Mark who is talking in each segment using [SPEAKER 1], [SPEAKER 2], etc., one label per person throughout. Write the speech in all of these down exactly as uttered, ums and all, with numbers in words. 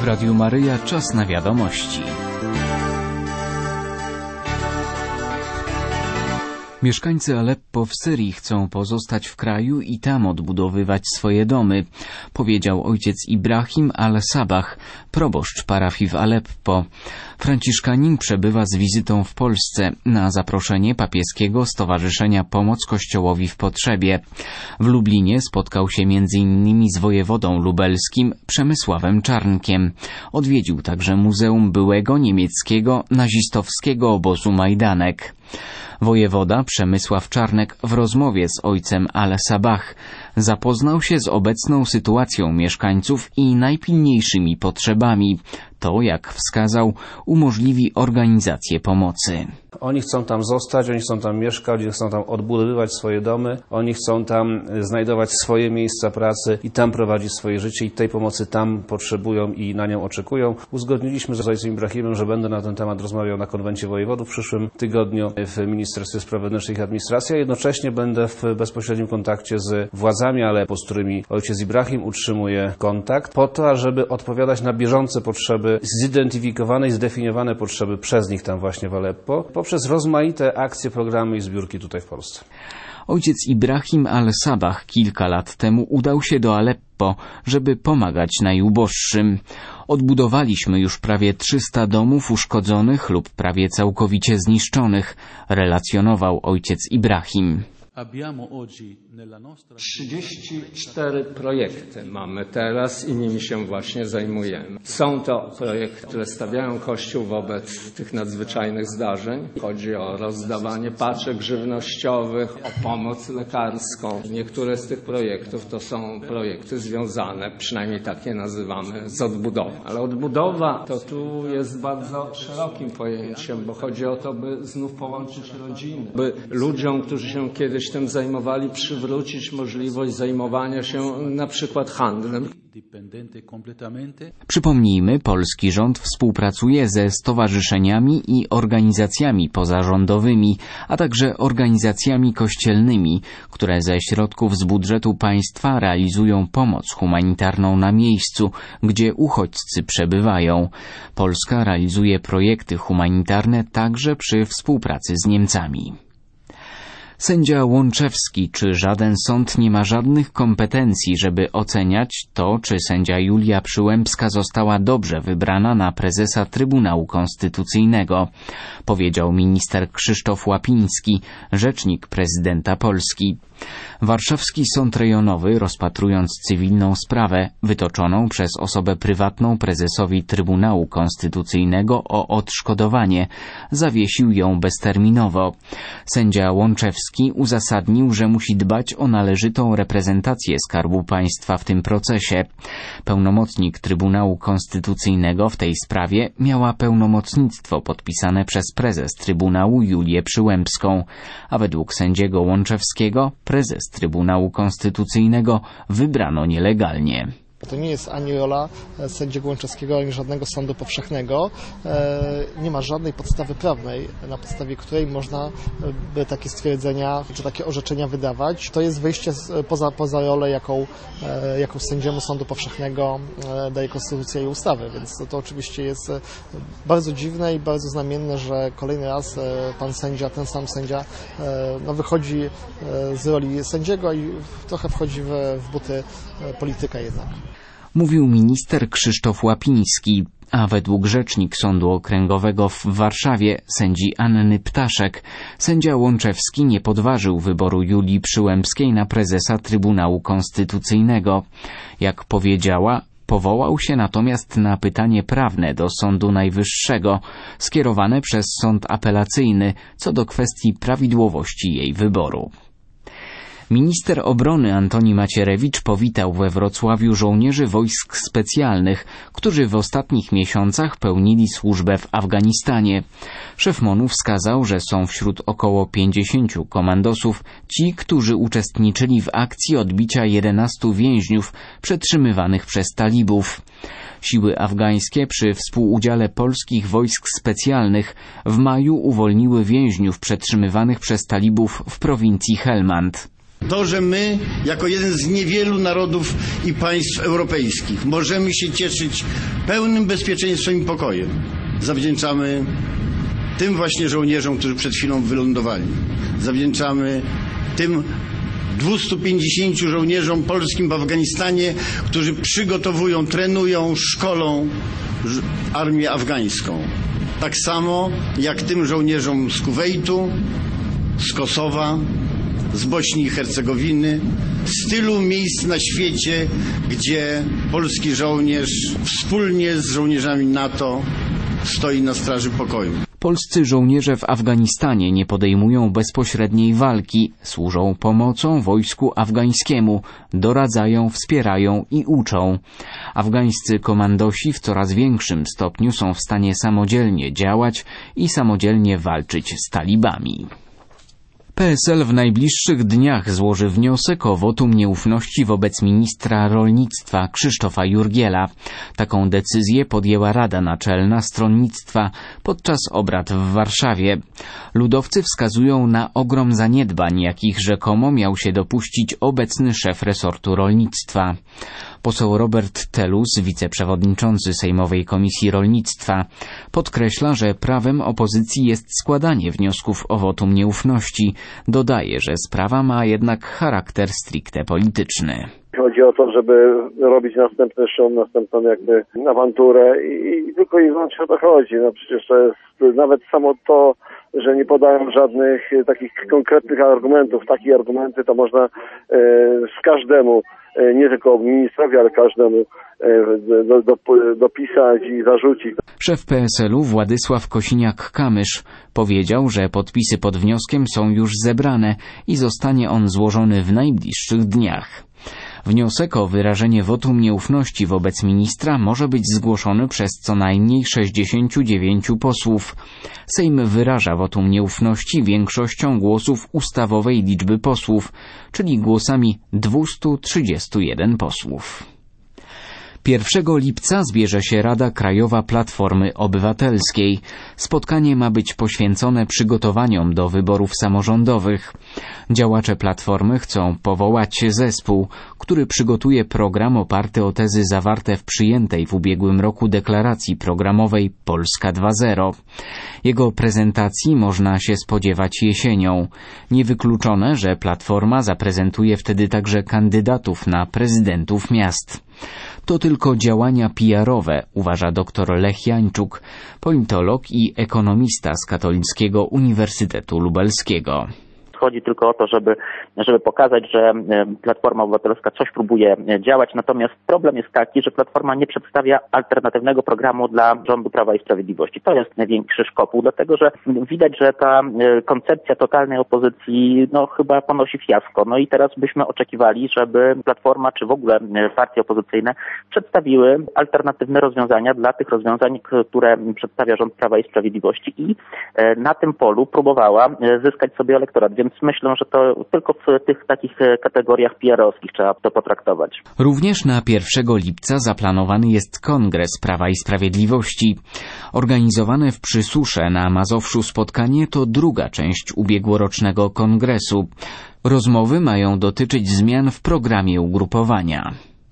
[SPEAKER 1] W Radiu Maryja czas na wiadomości. Mieszkańcy Aleppo w Syrii chcą pozostać w kraju i tam odbudowywać swoje domy, powiedział ojciec Ibrahim al-Sabah, proboszcz parafii w Aleppo. Franciszkanin przebywa z wizytą w Polsce na zaproszenie papieskiego Stowarzyszenia Pomoc Kościołowi w Potrzebie. W Lublinie spotkał się między innymi z wojewodą lubelskim Przemysławem Czarnkiem. Odwiedził także Muzeum Byłego Niemieckiego Nazistowskiego Obozu Majdanek. Wojewoda Przemysław Czarnek w rozmowie z ojcem al-Sabah zapoznał się z obecną sytuacją mieszkańców i najpilniejszymi potrzebami. To, jak wskazał, umożliwi organizację pomocy.
[SPEAKER 2] Oni chcą tam zostać, oni chcą tam mieszkać, oni chcą tam odbudowywać swoje domy, oni chcą tam znajdować swoje miejsca pracy i tam prowadzić swoje życie i tej pomocy tam potrzebują i na nią oczekują. Uzgodniliśmy z ojcem Ibrahimem, że będę na ten temat rozmawiał na konwencie wojewodów w przyszłym tygodniu w Ministerstwie Spraw Wewnętrznych i Administracji, a jednocześnie będę w bezpośrednim kontakcie z władzami Aleppo, z którymi ojciec Ibrahim utrzymuje kontakt, po to, żeby odpowiadać na bieżące potrzeby, zidentyfikowane i zdefiniowane potrzeby przez nich tam właśnie w Aleppo, poprzez rozmaite akcje, programy i zbiórki tutaj w Polsce.
[SPEAKER 1] Ojciec Ibrahim al-Sabah kilka lat temu udał się do Aleppo, żeby pomagać najuboższym. Odbudowaliśmy już prawie trzysta domów uszkodzonych lub prawie całkowicie zniszczonych, relacjonował ojciec Ibrahim.
[SPEAKER 3] trzydzieści cztery projekty mamy teraz i nimi się właśnie zajmujemy. Są to projekty, które stawiają Kościół wobec tych nadzwyczajnych zdarzeń. Chodzi o rozdawanie paczek żywnościowych, o pomoc lekarską. Niektóre z tych projektów to są projekty związane, przynajmniej tak je nazywamy, z odbudową. Ale odbudowa to tu jest bardzo szerokim pojęciem, bo chodzi o to, by znów połączyć rodziny, by ludziom, którzy się kiedyś tym zajmowali, przywrócić możliwość zajmowania się na przykład handlem.
[SPEAKER 1] Przypomnijmy, polski rząd współpracuje ze stowarzyszeniami i organizacjami pozarządowymi, a także organizacjami kościelnymi, które ze środków z budżetu państwa realizują pomoc humanitarną na miejscu, gdzie uchodźcy przebywają. Polska realizuje projekty humanitarne także przy współpracy z Niemcami. Sędzia Łączewski, czy żaden sąd nie ma żadnych kompetencji, żeby oceniać to, czy sędzia Julia Przyłębska została dobrze wybrana na prezesa Trybunału Konstytucyjnego, powiedział minister Krzysztof Łapiński, rzecznik prezydenta Polski. Warszawski Sąd Rejonowy, rozpatrując cywilną sprawę wytoczoną przez osobę prywatną prezesowi Trybunału Konstytucyjnego o odszkodowanie, zawiesił ją bezterminowo. Sędzia Łączewski uzasadnił, że musi dbać o należytą reprezentację Skarbu Państwa w tym procesie. Pełnomocnik Trybunału Konstytucyjnego w tej sprawie miała pełnomocnictwo podpisane przez prezes Trybunału Julię Przyłębską, a według sędziego Łączewskiego prezes Trybunału Konstytucyjnego wybrano nielegalnie.
[SPEAKER 4] To nie jest ani rola sędziego Łączewskiego, ani żadnego sądu powszechnego. Nie ma żadnej podstawy prawnej, na podstawie której można by takie stwierdzenia czy takie orzeczenia wydawać. To jest wyjście poza, poza rolę, jaką, jaką sędziemu sądu powszechnego daje konstytucja i ustawy. Więc to, to oczywiście jest bardzo dziwne i bardzo znamienne, że kolejny raz pan sędzia, ten sam sędzia no, wychodzi z roli sędziego i trochę wchodzi w, w buty polityka jednak.
[SPEAKER 1] Mówił minister Krzysztof Łapiński, a według rzecznik Sądu Okręgowego w Warszawie, sędzi Anny Ptaszek, sędzia Łączewski nie podważył wyboru Julii Przyłębskiej na prezesa Trybunału Konstytucyjnego. Jak powiedziała, powołał się natomiast na pytanie prawne do Sądu Najwyższego, skierowane przez Sąd Apelacyjny co do kwestii prawidłowości jej wyboru. Minister obrony Antoni Macierewicz powitał we Wrocławiu żołnierzy wojsk specjalnych, którzy w ostatnich miesiącach pełnili służbę w Afganistanie. Szef MON-u wskazał, że są wśród około pięćdziesięciu komandosów ci, którzy uczestniczyli w akcji odbicia jedenastu więźniów przetrzymywanych przez talibów. Siły afgańskie przy współudziale polskich wojsk specjalnych w maju uwolniły więźniów przetrzymywanych przez talibów w prowincji Helmand.
[SPEAKER 5] To, że my, jako jeden z niewielu narodów i państw europejskich, możemy się cieszyć pełnym bezpieczeństwem i pokojem, zawdzięczamy tym właśnie żołnierzom, którzy przed chwilą wylądowali. Zawdzięczamy tym dwustu pięćdziesięciu żołnierzom polskim w Afganistanie, którzy przygotowują, trenują, szkolą armię afgańską. Tak samo jak tym żołnierzom z Kuwejtu, z Kosowa, z Bośni i Hercegowiny, z tylu miejsc na świecie, gdzie polski żołnierz wspólnie z żołnierzami NATO stoi na straży pokoju.
[SPEAKER 1] Polscy żołnierze w Afganistanie nie podejmują bezpośredniej walki, służą pomocą wojsku afgańskiemu, doradzają, wspierają i uczą. Afgańscy komandosi w coraz większym stopniu są w stanie samodzielnie działać i samodzielnie walczyć z talibami. P S L w najbliższych dniach złoży wniosek o wotum nieufności wobec ministra rolnictwa Krzysztofa Jurgiela. Taką decyzję podjęła Rada Naczelna Stronnictwa podczas obrad w Warszawie. Ludowcy wskazują na ogrom zaniedbań, jakich rzekomo miał się dopuścić obecny szef resortu rolnictwa. Poseł Robert Telus, wiceprzewodniczący Sejmowej Komisji Rolnictwa, podkreśla, że prawem opozycji jest składanie wniosków o wotum nieufności. Dodaje, że sprawa ma jednak charakter stricte polityczny.
[SPEAKER 6] Chodzi o to, żeby robić następny szum, następną jakby awanturę i, i tylko i wyłącznie o to chodzi. No przecież to jest nawet samo to, że nie podają żadnych takich konkretnych argumentów. Takie argumenty to można e, z każdemu, e, nie tylko ministrowi, ale każdemu e, do, do, dopisać i zarzucić.
[SPEAKER 1] Szef P S L u Władysław Kosiniak-Kamysz powiedział, że podpisy pod wnioskiem są już zebrane i zostanie on złożony w najbliższych dniach. Wniosek o wyrażenie wotum nieufności wobec ministra może być zgłoszony przez co najmniej sześćdziesięciu dziewięciu posłów. Sejm wyraża wotum nieufności większością głosów ustawowej liczby posłów, czyli głosami dwustu trzydziestu jeden posłów. pierwszego lipca zbierze się Rada Krajowa Platformy Obywatelskiej. Spotkanie ma być poświęcone przygotowaniom do wyborów samorządowych. Działacze Platformy chcą powołać zespół, który przygotuje program oparty o tezy zawarte w przyjętej w ubiegłym roku deklaracji programowej Polska dwa zero. Jego prezentacji można się spodziewać jesienią. Niewykluczone, że Platforma zaprezentuje wtedy także kandydatów na prezydentów miast. To tylko działania P R owe, uważa dr Lech Jańczuk, politolog i ekonomista z Katolickiego Uniwersytetu Lubelskiego.
[SPEAKER 7] Chodzi tylko o to, żeby, żeby pokazać, że Platforma Obywatelska coś próbuje działać, natomiast problem jest taki, że Platforma nie przedstawia alternatywnego programu dla rządu Prawa i Sprawiedliwości. To jest największy szkopuł, dlatego że widać, że ta koncepcja totalnej opozycji no chyba ponosi fiasko. No i teraz byśmy oczekiwali, żeby Platforma czy w ogóle partie opozycyjne przedstawiły alternatywne rozwiązania dla tych rozwiązań, które przedstawia rząd Prawa i Sprawiedliwości i na tym polu próbowała zyskać sobie elektorat, więc myślę, że to tylko w tych takich kategoriach P R owskich trzeba to potraktować.
[SPEAKER 1] Również na pierwszego lipca zaplanowany jest Kongres Prawa i Sprawiedliwości. Organizowane w Przysusze na Mazowszu spotkanie to druga część ubiegłorocznego kongresu. Rozmowy mają dotyczyć zmian w programie ugrupowania.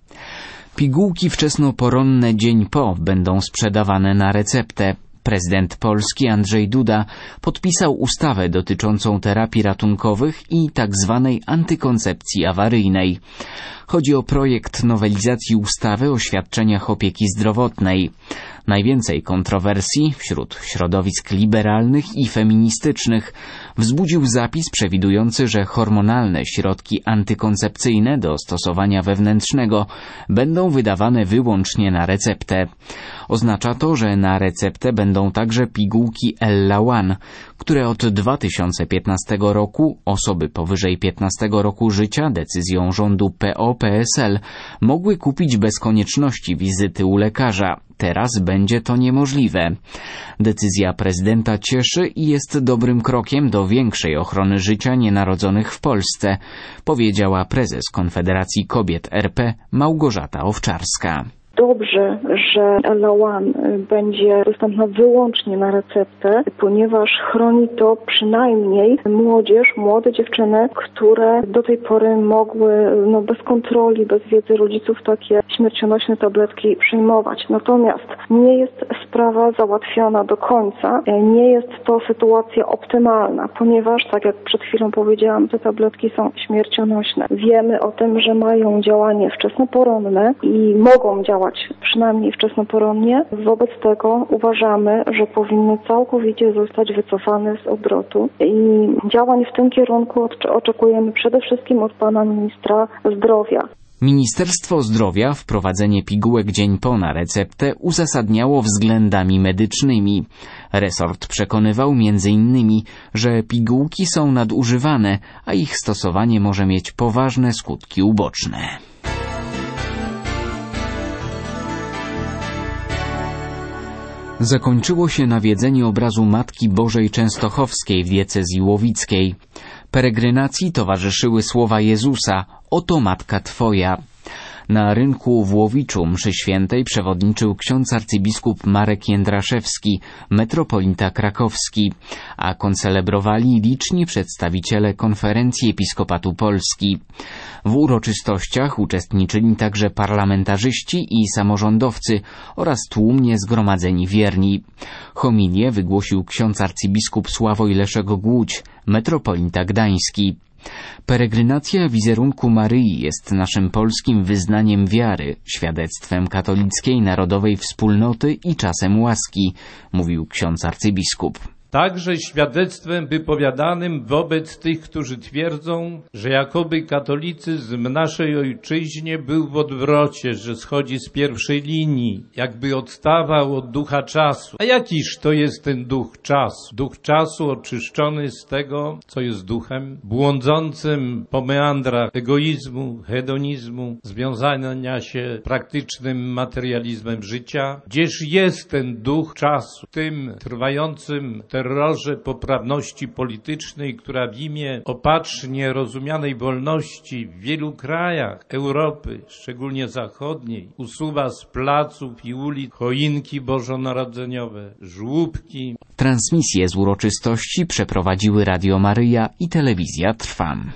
[SPEAKER 1] Pigułki wczesnoporonne dzień po będą sprzedawane na receptę. Prezydent Polski Andrzej Duda podpisał ustawę dotyczącą terapii ratunkowych i tak zwanej antykoncepcji awaryjnej. Chodzi o projekt nowelizacji ustawy o świadczeniach opieki zdrowotnej. Najwięcej kontrowersji wśród środowisk liberalnych i feministycznych wzbudził zapis przewidujący, że hormonalne środki antykoncepcyjne do stosowania wewnętrznego będą wydawane wyłącznie na receptę. Oznacza to, że na receptę będą także pigułki Ella One, które od dwa tysiące piętnastego roku osoby powyżej piętnastego roku życia decyzją rządu P O P S L mogły kupić bez konieczności wizyty u lekarza. Teraz będzie to niemożliwe. Decyzja prezydenta cieszy i jest dobrym krokiem do większej ochrony życia nienarodzonych w Polsce, powiedziała prezes Konfederacji Kobiet R P Małgorzata Owczarska.
[SPEAKER 8] dobrze, że L A jeden będzie dostępna wyłącznie na receptę, ponieważ chroni to przynajmniej młodzież, młode dziewczyny, które do tej pory mogły no, bez kontroli, bez wiedzy rodziców takie śmiercionośne tabletki przyjmować. Natomiast nie jest sprawa załatwiona do końca, nie jest to sytuacja optymalna, ponieważ, tak jak przed chwilą powiedziałam, te tabletki są śmiercionośne. Wiemy o tym, że mają działanie wczesnoporonne i mogą działać przynajmniej wczesnoporonnie. Wobec tego uważamy, że powinny całkowicie zostać wycofane z obrotu i działań w tym kierunku oczekujemy przede wszystkim od pana ministra zdrowia.
[SPEAKER 1] Ministerstwo Zdrowia wprowadzenie pigułek dzień po na receptę uzasadniało względami medycznymi. Resort przekonywał między innymi, że pigułki są nadużywane, a ich stosowanie może mieć poważne skutki uboczne. Zakończyło się nawiedzenie obrazu Matki Bożej Częstochowskiej w diecezji łowickiej. Peregrynacji towarzyszyły słowa Jezusa: „Oto Matka Twoja”. Na rynku w Łowiczu mszy świętej przewodniczył ksiądz arcybiskup Marek Jędraszewski, metropolita krakowski, a koncelebrowali liczni przedstawiciele Konferencji Episkopatu Polski. W uroczystościach uczestniczyli także parlamentarzyści i samorządowcy oraz tłumnie zgromadzeni wierni. Homilię wygłosił ksiądz arcybiskup Sławoj Leszek Głódź, metropolita gdański. Peregrynacja wizerunku Maryi jest naszym polskim wyznaniem wiary, świadectwem katolickiej narodowej wspólnoty i czasem łaski, mówił ksiądz arcybiskup.
[SPEAKER 9] Także świadectwem wypowiadanym wobec tych, którzy twierdzą, że jakoby katolicyzm w naszej ojczyźnie był w odwrocie, że schodzi z pierwszej linii, jakby odstawał od ducha czasu. A jakiż to jest ten duch czasu? Duch czasu oczyszczony z tego, co jest duchem, błądzącym po meandrach egoizmu, hedonizmu, związania się praktycznym materializmem życia. Gdzież jest ten duch czasu, tym trwającym terrorze poprawności politycznej, która w imię opatrznie rozumianej wolności w wielu krajach Europy, szczególnie zachodniej, usuwa z placów i ulic choinki bożonarodzeniowe, żłóbki.
[SPEAKER 1] Transmisję z uroczystości przeprowadziły Radio Maryja i Telewizja Trwam.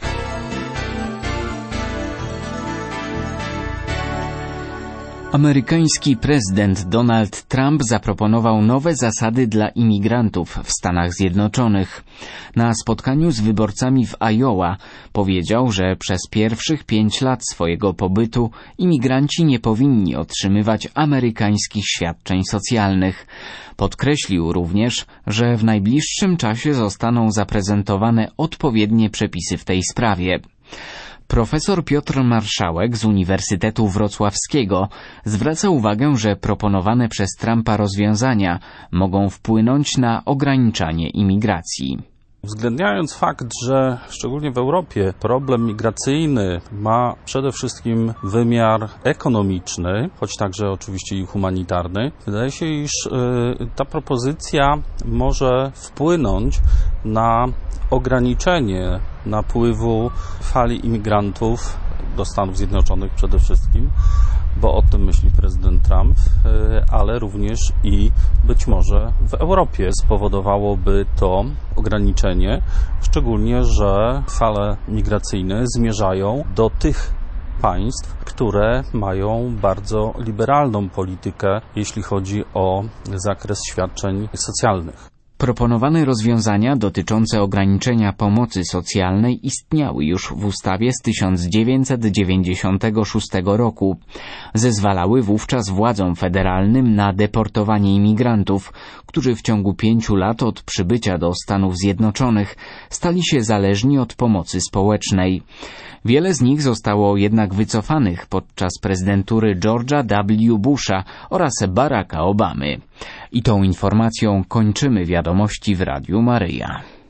[SPEAKER 1] Amerykański prezydent Donald Trump zaproponował nowe zasady dla imigrantów w Stanach Zjednoczonych. Na spotkaniu z wyborcami w Iowa powiedział, że przez pierwszych pięć lat swojego pobytu imigranci nie powinni otrzymywać amerykańskich świadczeń socjalnych. Podkreślił również, że w najbliższym czasie zostaną zaprezentowane odpowiednie przepisy w tej sprawie. Profesor Piotr Marszałek z Uniwersytetu Wrocławskiego zwraca uwagę, że proponowane przez Trumpa rozwiązania mogą wpłynąć na ograniczanie imigracji.
[SPEAKER 10] Uwzględniając fakt, że szczególnie w Europie problem migracyjny ma przede wszystkim wymiar ekonomiczny, choć także oczywiście i humanitarny, wydaje się, iż ta propozycja może wpłynąć na ograniczenie napływu fali imigrantów do Stanów Zjednoczonych przede wszystkim, bo o tym myśli prezydent Trump, ale również i być może w Europie spowodowałoby to ograniczenie, szczególnie, że fale migracyjne zmierzają do tych państw, które mają bardzo liberalną politykę, jeśli chodzi o zakres świadczeń socjalnych.
[SPEAKER 1] Proponowane rozwiązania dotyczące ograniczenia pomocy socjalnej istniały już w ustawie z tysiąc dziewięćset dziewięćdziesiątego szóstego roku. Zezwalały wówczas władzom federalnym na deportowanie imigrantów, którzy w ciągu pięciu lat od przybycia do Stanów Zjednoczonych stali się zależni od pomocy społecznej. Wiele z nich zostało jednak wycofanych podczas prezydentury George'a W. Busha oraz Baracka Obamy. I tą informacją kończymy wiadomości w Radiu Maryja.